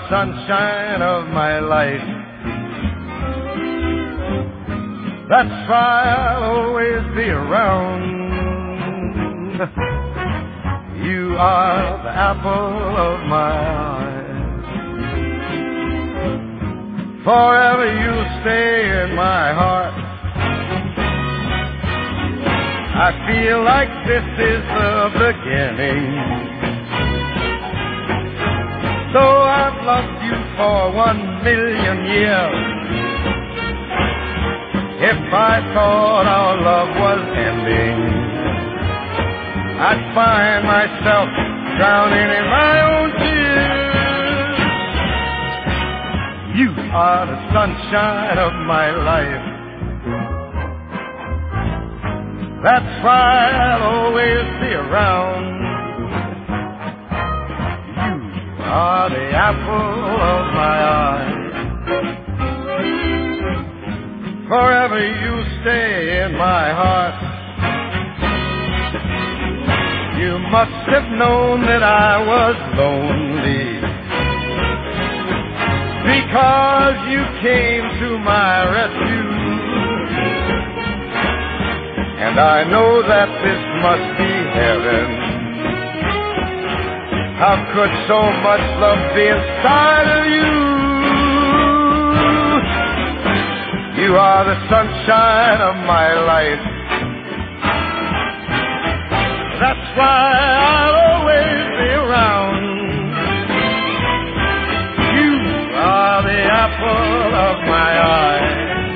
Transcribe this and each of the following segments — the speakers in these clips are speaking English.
sunshine of my life. That's why I'll always be around. You are the apple of my eye. Forever you stay in my heart. I feel like this is the beginning. Though I've loved you for 1,000,000 years, if I thought our love was ending, I'd find myself drowning in my own tears. You are the sunshine of my life. That's why I'll always be around. You are the apple of my eye. Forever you stay in my heart. You must have known that I was lonely, because you came to my rescue. And I know that this must be heaven. How could so much love be inside of you? You are the sunshine of my life. That's why I'll always be around. You are the apple of my eye.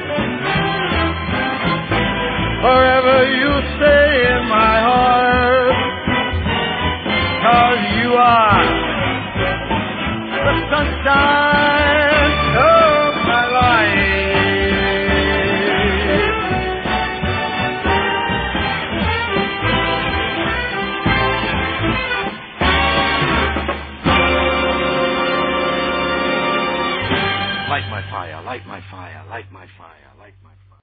Forever you stay in my heart. 'Cause you are the sunshine of my life. Light my fire, light my fire, light my fire, light my fire.